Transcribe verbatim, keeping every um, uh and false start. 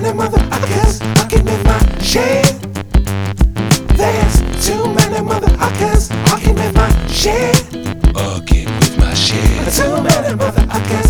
many motherfuckers fucking in my shit. There's too many motherfuckers fucking with my shit. Fucking with my shit. Too many motherfuckers